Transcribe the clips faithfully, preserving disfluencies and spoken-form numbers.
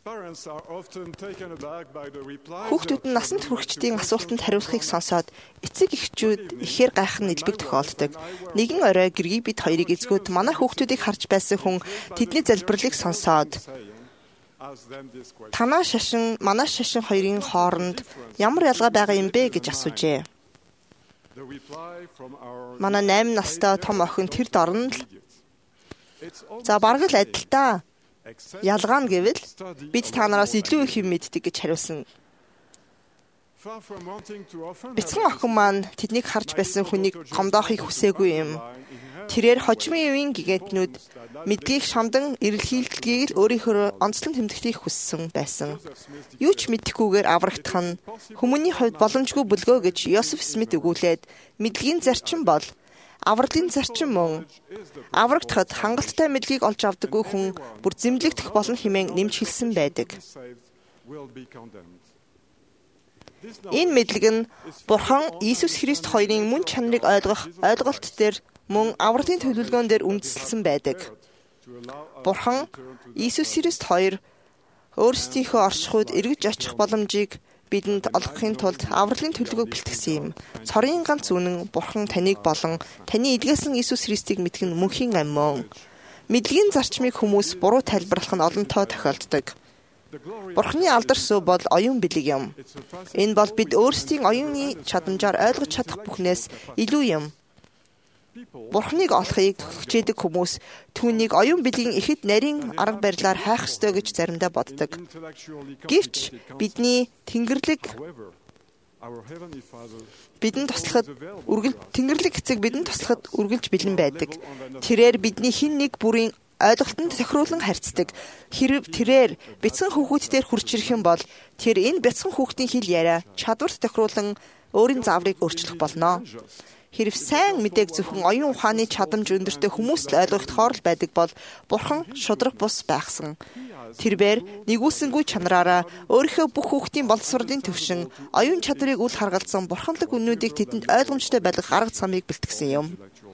Хүүхдүүд нь насанд хүрэгчдийн асуултанд хариулахыг сонсоод эцэг эхчүүд ихээр гайхах нэлбэг тохиолддог. Нэгэн орой гэргий бид хоёрыг эзгүүд манай хүүхдүүдийг харж байсан хүн тэдний залбирлыг сонсоод танаа шашин, манай шашин хоёрын хооронд ямар ялгаа байгаа юм бэ гэж асуужээ. Манай найман настай том охин тэр дорно л за бараг л адил та. Ялгаа нь гэвэл бид та нараас илүү их юм мэддэг гэж хариулсан. Бяцхан охин маань тэднийг харж байсан хүнийг гомдоохыг хүсээгүй юм. Тэрээр хожимын үеийн гигантнүүд мэдлийг шамдан эрэлхийлдгийг л өөрийнхөө онцлон тэмдэглэхийг хүссэн байсан. Юу ч мэдэхгүйгээр аврагдах нь хүмүүний хувьд боломжгүй бүлгөө гэж Йосеф Смит өгүүлээд мэдлэгийн зарчим бол авралын зарчим мөн. Аврагдахад хангалттай мэдлэгийг олж авдаггүй хүн бүр зэмлэгдэх болно хэмээн нэмж хэлсэн байдаг. Энэ мэдлэг нь Бурхан Иесус Христ хоёрын мөн чанарыг ойлгох ойлголт дээр мөн авралын төлөвлөгөөн дээр үндэслэсэн байдаг. Бурхан Иесус Христ хоёр өөрсдийнхөө оршихуйд эргэж очих боломжийг бидэнд олгохын тулд авралын төлөвлөгөөг бэлтгэсэн юм. Цорын ганц үнэн Бурхан таныг болон таны эдгээсэн Иесус Христийг мэдэх нь мөнхийн ам мөн. Мэдлэгийн зарчмыг хүмүүс буруу тайлбарлах нь олонтоо тохиолддог. Бурханы алдар сүү бол оюун бэлэг юм. Энэ бол бид өөрсдийн оюуны чадамжаар ойлгож чадах бүхнээс илүү юм. Бурханыг олохыг хичээдэг хүмүүс түүнийг оюун бэлгийн ихэд нарийн арга барилаар хайх ёстой гэж заримдаа боддог. Гэвч бидний Тэнгэрлэг бидэнд туслахад үргэлж Тэнгэрлэг эцэг бидэнд туслахад үргэлж бэлэн байдаг. Тэрээр бидний хэн нэг бүрийн ойлголтод тохируулан харьцдаг. Хэрв тэрээр бяцхан хүүхдүүдээр хурж ирэх юм бол тэр энэ бяцхан хүүхдийн хэл яриа чадварт тохируулан өөрийн зааврыг өөрчлөх болно. Хэрв сайн мэдээг зөвхөн оюун ухааны чадамж өндөртэй хүмүүс л ойлгох тохиолдол байдаг бол Бурхан шудраг бус байхсан. Тэрээр нэгүүлсэнгүй чанараараа өөрийнхөө бүх хүүхдийн боловсролын төвшин оюун чадварыг үл харгалзан бурханлаг үннүүдийг тэдэнд ойлгомжтой байлгах арга замыг бэлтгэсэн юм.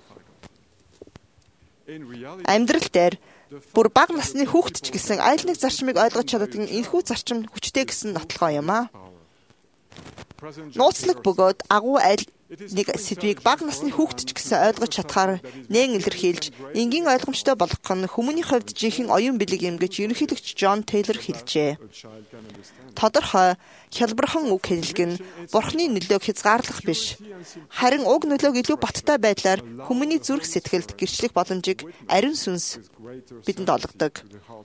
Амьдрал дээр бүр бага насны хүүхэд ч гэсэн аль нэг зарчмыг ойлгож чаддаг энэхүү зарчим хүчтэй гэсэн нотлохоо юм аа. Нууцлаг бөгөөд агуу аль нэг сэдвийг бага насны хүүхэд ч гэсэн ойлгож чадхаар нээн илэрхийлж энгийн ойлгомжтой болгох нь хүмүүний хувьд жинхэнэ оюун бэлэг юм гэж ерөнхийлөгч Джон Тейлор хэлжээ. Тодорхой хялбархан үг хэллэг нь Бурханы нөлөөг хязгаарлах биш. Харин уг нөлөөг илүү баттай байдлаар хүмүүний зүрх сэтгэлд гэрчлэх боломжийг ариун сүнс бидэнд олгодог.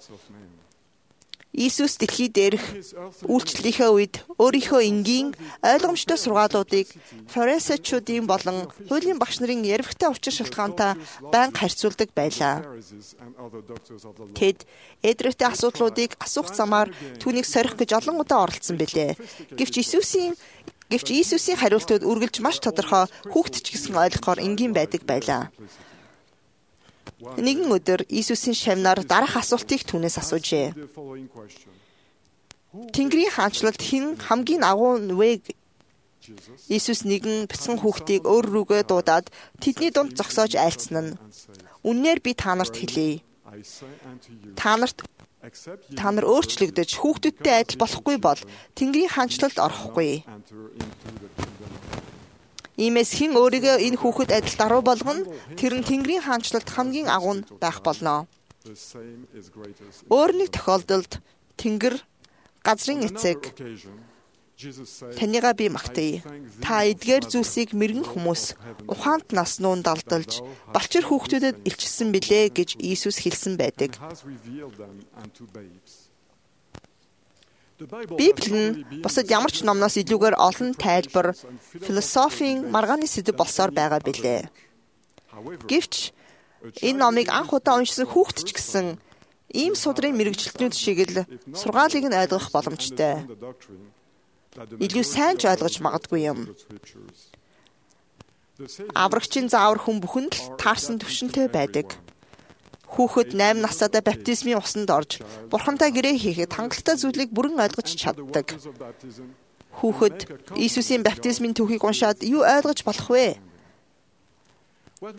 Иесус дэлхий дээрх үйлчлэлийнхээ үед өөрийнхөө энгийн ойлгомжтой сургаалуудыг фарисеучуудын болон хуулийн багш нарын ярвигтай учир шалтгаантай байнга харьцуулдаг байлаа. Тэд эдрэгтэй асуудлуудыг асуух замаар түүнийг сорих гэж олон удаа оролцсон билээ. Гэвч Иесусийн гэвч Иесусийн хариултууд үргэлж маш тодорхой хүүхэд ч гэсэн ойлгохоор энгийн байдаг байлаа. Нэгэн өдөр Иесусийн шавнаар дараах асуултыг түүнээс асуужээ. Тэнгэрийн хаанчлалд хэн хамгийн агуу вэ? Иесус нэгэн бяцхан хүүхдийг өөр рүүгээ дуудаад тэдний дунд зогсоож айлцсан нь. Үннээр би та нарт хэлье. Та нарт та нар өөрчлөгдөж хүүхдүүдтэй адил болохгүй бол Тэнгэрийн хаанчлалд орохгүй. Иймээс хэн өөрийгөө энэ хүүхэд адил даруй болгоно, тэр нь Тэнгэрийн хаанчлалд хамгийн агуу байх болно. Өөр нэг тохиолдолд Тэнгэр газрын эцэг танийгаа би магтая. Та эдгээр зүйлсийг мэрэгэн хүмүүс ухаанд наснуун далдалж балчир хүүхдүүдэд илчилсэн билээ гэж Иесус хэлсэн байдаг. Библи нь бусад ямар ч номноос илүүгээр олон тайлбар, философийн маргааны сэдэв болсоор байгаа билээ. Гэвч энэ номыг анх удаа уншсан хүүхэд ч гэсэн ийм судрын мэрэгжилтнүүд шиг л сургаалыг нь ойлгох боломжтой. Илүү сайн ч ойлгож магадгүй юм. Аврагчийн заавар хүн бүхэнд л таарсан төвшөнтэй байдаг. Хүүхэд найман настай баптизмын усанд орж Бурхантай гэрээ хийхэд хангалттай зүйлийг бүрэн ойлгож чаддаг. Хүүхэд Иесусийн баптизмын түүхийг уншаад юу ойлгож болох вэ?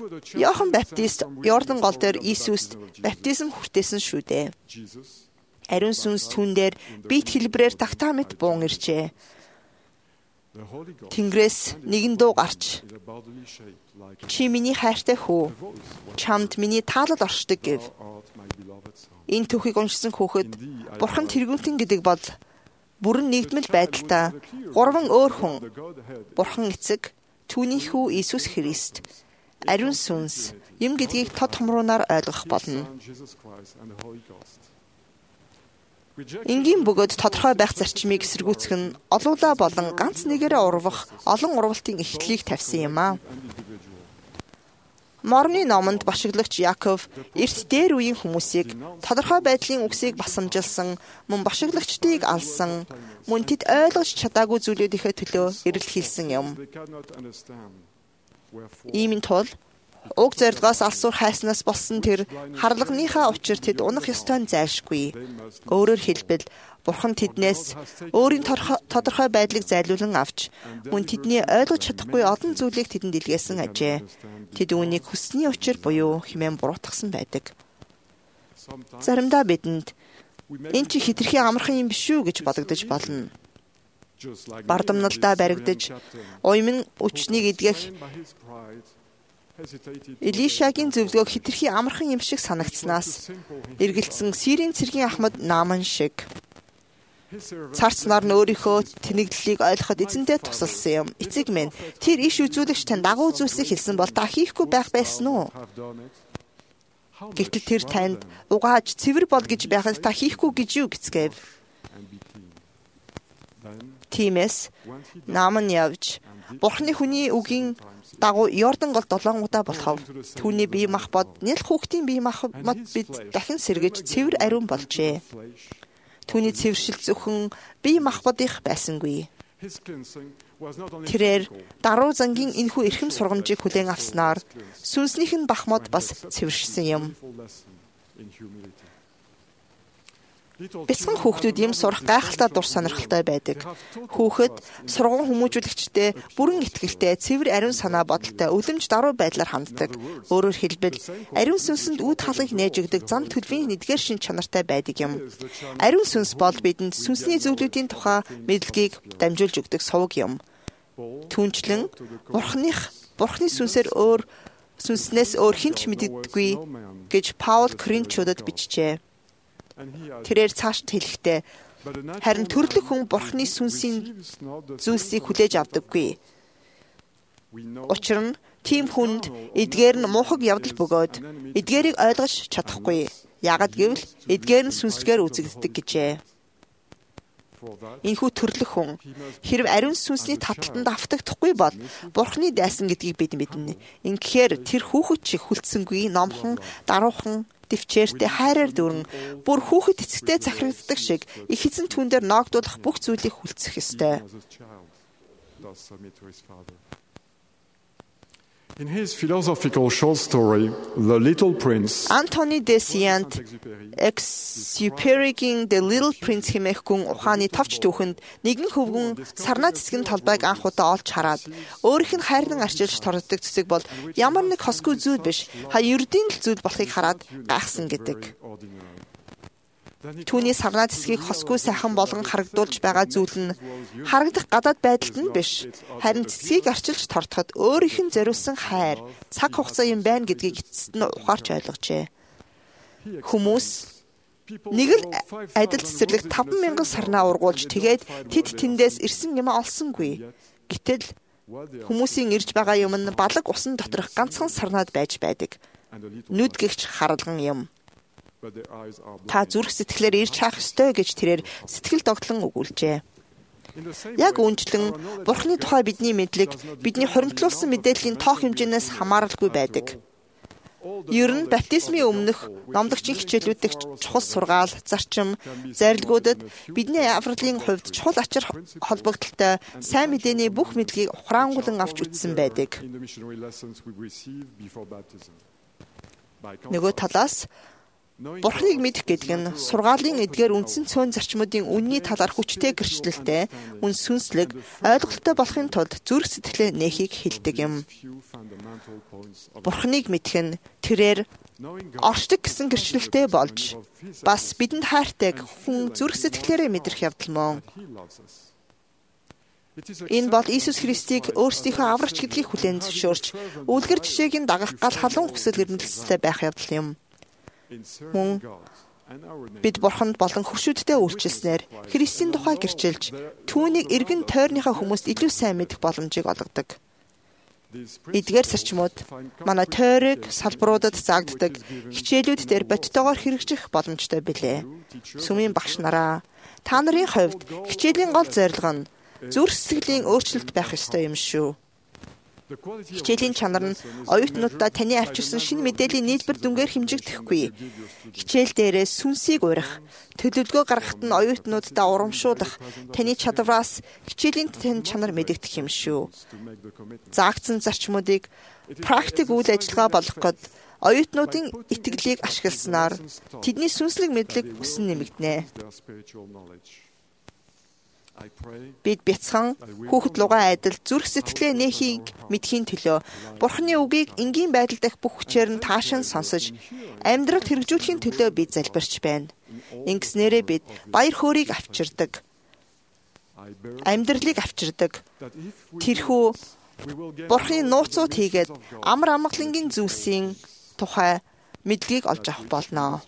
Иохан Баптист Йордан гол дээр Иесуст баптизм хүртээсэн шүү дээ. Ариун сүнс түүн дээр бит хэлбэрээр тагтаа мэт буун иржээ. Тэнгэрээс нэгэн дуу гарч чи миний хайртай хүү, чамд миний таалал оршдог гэв. Энэ түүхийг уншсан хүүхэд Бурхан тэргүүтэн гэдэг бол бүрэн нэгдмэл байдалтай гурван өөр хүн, Бурхан эцэг, түүний хүү Иесус Христ, ариун сүнс юм гэдгийг тод томруунаар ойлгох болно. Энгийн бөгөөд тодорхой байх зарчмыг эсэргүүцэх нь олуулаа болон ганц нэгээрээ урвах олон урвалтын эхлэлийг тавьсан юм аа. Морны номонд башиглагч Яков эрт дээр үеийн хүмүүсийг тодорхой байдлын үгсийг басамжилсан, мөн башиглагчдыг алсан, мөн тэд ойлгож чадаагүй зүйлүүдийнхээ төлөө эрэл хийсэн юм. Иймийн тул уг зорилгоос алсуур хайснаас болсон тэр харлагныхаа учир тэд унах ёстой нь зайлшгүй. Өөрөөр хэлбэл Бурхан тэднээс өөрийн тодорхой байдлыг зайлуулан авч, мөн тэдний ойлгож чадахгүй олон зүйлийг тэдэнд илгээсэн ажээ. Тэд үүнийг хүссний учир буюу хэмээн буруутгасан байдаг. Заримдаа бидэнд энэ чи хэтэрхий амархан юм биш үү гэж бодогдож болно. Бардамналдаа баригдаж, уймын үчнийг эдгэх Элишагийн зөвлөгөөг хэтэрхий амархан юм шиг санагдсанаас эргэлцсэн Сирийн цэргийн ахмад Нааман шиг царц нар нь өөрийнхөө тэнэглэлийг ойлгоход эзэндээ тусалсан юм. Эцэг минь, тэр иш үзүүлэгч тань дагуу зүйлсийг хэлсэн бол та хийхгүй байх байсан уу? Гэвтэл тэр танд угааж цэвэр бол гэж байхад та хийхгүй гэж юу гэцгээв? Тиймээс Нааман явж Бурхны хүний үгийн дагуу Йордан гол долоон удаа болохов. Түүний бие махбод нэл хүүхдийн бие махбод бид дахин сэргэж цэвэр ариун болжээ. Түүний цэвэршил зөвхөн бие махбодынх байсангүй. Тэрээр даруй зангийн энэхүү эрхэм сургамжийг хүлээн авснаар сүнснийх нь бахмод бас цэвэршсэн юм. Бяцхан хүүхдүүд юм сурах гайхалтай дур сонирхолтой байдаг. Хүүхэд сургууль хүмүүжүүлэгчтэй бүрэн итгэлтэй, цэвэр ариун санаа бодолтой, өвлөмж даруй байдлаар ханддаг. Өөрөөр хэлбэл ариун сүнсэнд үүд хаалгыг нээж өгдөг зам төлөвийн эдгээр шин чанартай байдаг юм. Ариун сүнс бол бидэнд сүнсний зүйлүүдийн тухай мэдлэгийг дамжуулж өгдөг сувг юм. Түүнчлэн Бурханых Бурханы сүнсээр өөр сүнснээс өөр хэн ч мэддэггүй гэж Паул Коринчуудад бичжээ. Тэрээр цаашд хэлэхдээ харин төрлөх хүн Бурханы сүнсийн зүйлсийг хүлээж авдаггүй. Учир нь тийм хүнд эдгээр нь муухаг явдал бөгөөд эдгээрийг ойлгож чадахгүй. Яагад гэвэл эдгээр нь сүнслэгээр үзэгддэг гэжээ. Энэхүү төрлөх хүн хэрв ариун сүнсний таталтанд автагдахгүй бол Бурханы дайсан гэдгийг бид мэднэ. Ингэхээр тэр хүүхэд шиг хүлцсэнгүй, номхон, даруухан, дэвчээртэй, хайраар дүүрэн бүр хүүхэд эцэгтэй захирагддаг шиг их эзэн түүн дээр ноогдуулах бүх зүйлийг хүлцэх ёстой. In his philosophical short story, The Little Prince, Антони де Сент-Экзюперигийн The Little Prince хэмээх гүн ухааны товч түүхэнд нэгэн хөвгүн сарнаа цэцгийн талбайг анх удаа олж хараад өөрийнх нь хайрдан арчилж торддог цэцэг бол ямар нэг хосгүй зүйл биш, ха ердийн л зүйл болохыг хараад гайхсан гэдэг. Түүний сарнаа цэцгийг хосгүй сайхан болгон харагдуулж байгаа зүйл нь харагдах гадаад байдалд нь биш, харин цэцгийг арчилж тортоход өөрийнх нь зориулсан хайр, цаг хугацаа юм байна гэдгийг эцэст нь ухаарч ойлгожээ. Хүмүүс нэг л адил цэцэрлэг таван мянган сарнаа ургуулж тэгээд тэд тэндээс ирсэн юм олсонгүй. Гэтэл хүмүүсийн ирж байгаа юм нь балаг усан доторх ганцхан сарнаад байж байдаг. Нүд гихч харалган юм. Та зүрх сэтгэлээр ирж хаах ёстой гэж тэрээр сэтгэл догтлон өгүүлжээ. Яг үүнчлэн Бурханы тухай бидний мэдлэг, бидний хуримтлуулсан мэдээллийн тоох хэмжээнээс хамааралгүй байдаг. Ер нь баптизмын өмнөх номлогчийн хичээлүүддэх чухал сургаал, зарчим, зарилгуудад бидний авралын хувьд чухал ачаар холбогдолтой сайн мэдээний бүх мэдлэгийг ухраангуулан авч үзсэн байдаг. Нөгөө талаас Бурхныг мэдэх гэдэг нь сургаалын эдгээр үндсэн цөөн зарчмуудын үнний талаар хүчтэй гэрчлэлтэй, үн сүнслэг, ойлголттой болохын тулд зүрх сэтгэлээ нээхийг хэлдэг юм. Бурхныг мэдэх нь тэрээр оршдог гэсэн гэрчлэлтэй болж, бас бидэнд хайртайг хүн зүрх сэтгэлээрээ мэдрэх явдал мөн. Энэ бол Иесус Христийг өөрсдийнхөө аврагч гэдгийг хүлээн зөвшөөрч, үлгэр жишээг нь дагах гал халуун хүсэл эрмэлзэлтэй байх явдал юм. Мөн бид Бурханд болон хөршүүдтэй үйлчилснээр Христийн тухай гэрчилж, түүнийг эргэн тойрныхаа хүмүүст илүү сайн мэдэх боломжийг олгодог. Эдгээр зарчмууд манай тойрог салбаруудад заагддаг хичээлүүд дээр бодтойгоор хэрэгжих боломжтой билээ. Сүмийн багш нараа, та нарын хувьд хичээлийн гол зорилго нь зүрх сэтгэлийн өөрчлөлт байх ёстой юм шүү. Хичээлийн чанар нь оюутнуудаа таны авчирсан шинэ мэдээллийн нийлбэр дүнгээр хэмжигдэхгүй. Хичээл дээрээ сүнсийг урих, төлөвлөгөө гаргахад нь оюутнуудаа урамшуулах таны чадвараас хичээлийн тань чанар мэдэгдэх юм шүү. Заагдсан зарчмуудыг практик үйл ажиллагаа болгоход оюутнуудын итгэлийг ашигласнаар тэдний сүнслэг мэдлэг өсөн нэмэгдэнэ. Бид бяцхан хүүхэд лугай айдал зүрх сэтгэлээ нээхийг мэдхийн төлөө Бурхны үгийг энгийн байдал дахь бүх хүчээр нь таашаан сонсож, амьдралд хэрэгжүүлэхийн төлөө бид залбирч байна. Ингэснээрээ бид баяр хөөргийг авчирдаг. Амьдралыг авчирдаг. Тэрхүү Бурхны нууцуд хийгээд амар амгалангийн зүйлсийн тухай мэдлэгийг олж авах болно.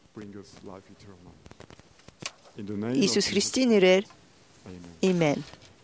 Иесус Христийн нэрээр. Амен.